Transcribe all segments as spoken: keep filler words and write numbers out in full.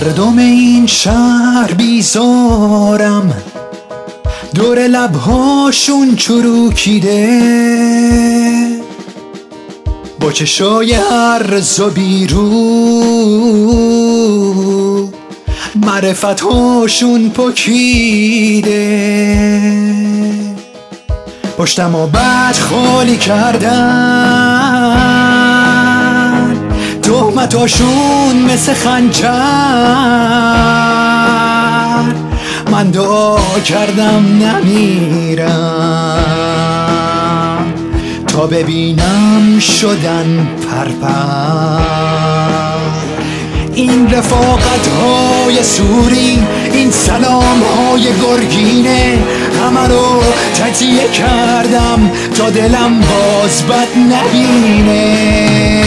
مردم این شهر بیزارم، دور لبهاشون چروکیده، با چشای هرز و بیرو معرفتهاشون پکیده. پشتم و بد خالی کردن، تهمتاشون مثل خنجر. من دعا کردم نمیرم تا ببینم شدن پرپر. این رفاقت های سوری، این سلام های گرگینه، همه رو تجزیه کردم تا دلم باز بد نبینه.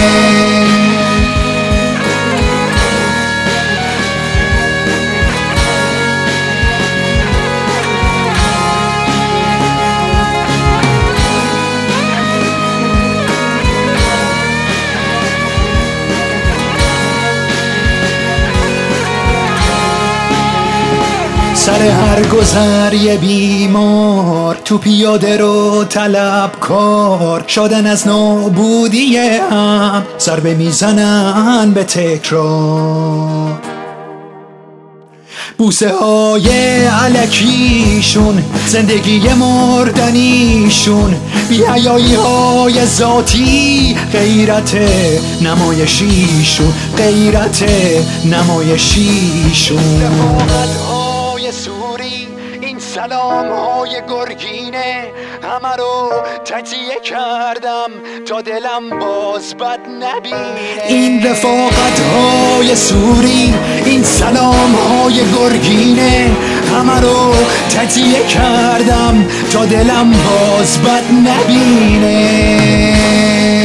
سر هر گذر یه بیمار، تو پیاده رو طلبکار، شدن از نابودی هم ضربه میزنن به تکرار. بوسه های علکیشون، زندگی مردنیشون، بی‌حیایی های ذاتی، غیرت نمایشیشون، غیرت نمایشیشون. رفاقت های سوری، این سلام های گرگینه، همه رو تجزیه کردم تا دلم باز بد نبینه. این رفاقت های سوری، این سلام های گرگینه، همه رو تجزیه کردم تا دلم باز بد نبینه.